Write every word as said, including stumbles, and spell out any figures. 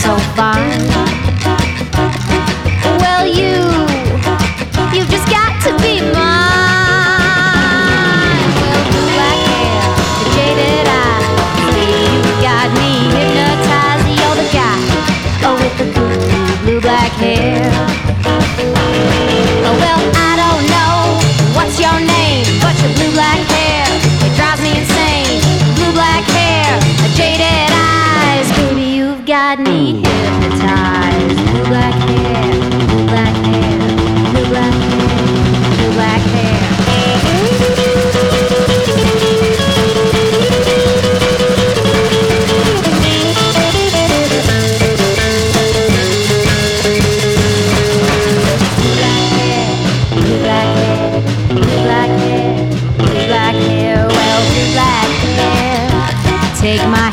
so fine. Well, you, you've just got to be mine. Well, blue black hair, the jaded eyes, you've got me hypnotized. You're the guy, oh, with the blue, blue, blue black hair. Oh, well, I don't know what's your name, but your blue black hair, it drives me insane. Blue black hair, jaded eyes, baby, you've got me hypnotized. Blue black hair, blue black hair, blue black hair, blue black hair. Blue black hair, blue black hair, blue black hair, well, blue black hair, take my